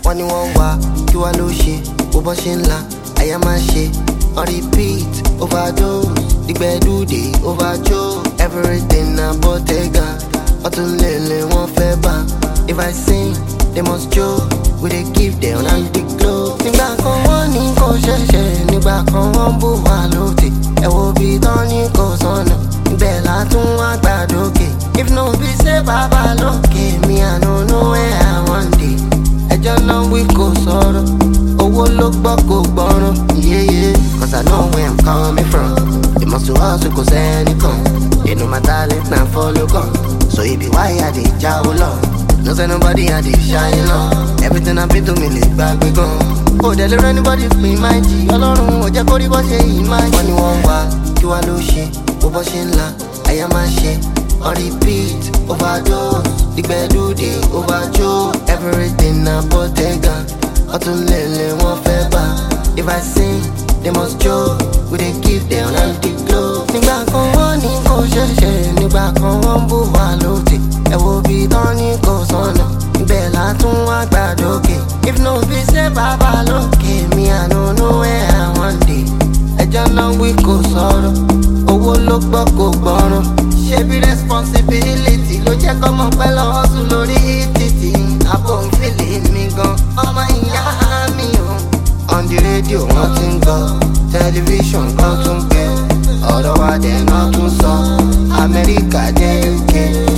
wọ́n ní wọ́n wá kí wá ló ṣe bó bọ́ ṣe ńlá àyà máa ṣe on repeat overdose ìgbẹ́dúdè overjoe everything na Bottega ọtún lèlè wọ́n fẹ́ bá if I sing they must joke we dey give them and the glow. nígbà kan wọ́n ní kò ṣẹ̀ṣẹ̀ nígbà kan wọ́n bù wá lóde ẹ wo bí tán ní kò sọnà ibẹ̀ látún wá gbàdókè if no be say bàbá lókè mi I no know where I wan dey ẹjọ́ náà wí kò sọ̀rọ̀ owó ló gbọ́ kò gbọ́ràn yéyé cause I know where I'm coming from they must hustle kò sẹ́nìkan they know my talent na follow come so it be why I dey jáwó lọ. No say nobody I dey shine long. Everything I been to me lè gbàgbé gan. Ó dẹ̀ lè rẹ́ anybody pin my G. Ọlọ́run ò jẹ́ kó rí bọ́ ṣe yìí máa jì. Wọ́n ní wọ́n wá kí wá ló ṣe bó bọ́ ṣe ńlá àyà máa ṣe on repeat overdose ìgbẹ́dúdè overjoe everything na Bottega ọtún lèlè wọ́n fẹ́ bá if I sing they must joke we dey give them and the glow. nígbà kan wọ́n ní kò ṣẹ̀ṣẹ̀ nígbà kan wọ́n bù wá lóde ẹ wo bí tán ní kò sọnà ibẹ̀ látún wá gbàdókè if no be say bàbá lókè mi I no know where I wan dey ẹjọ́ náà wí kò sọ̀rọ̀ owó ló gbọ́ kò gbọ́ràn ṣebí responsibility ló jẹ́ kọ́mọ pẹ́ lọ́wọ́ sùn lórí títì àbò ń fìlì mi gan ọmọ ìyá mi o on the radio wọ́n ti ń gbọ́ tẹlifíṣàn kan tún gbé ọ̀rọ̀ wa dẹ̀ náà tún sọ Amẹ́ríkà dé UK.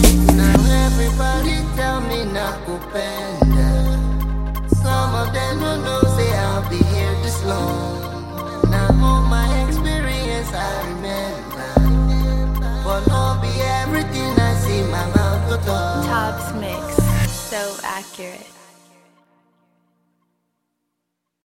Some of them don't know say I'll be here this long. Now all my experience I remember, but not be everything I see my mouth to talk. Tops Mix, so accurate.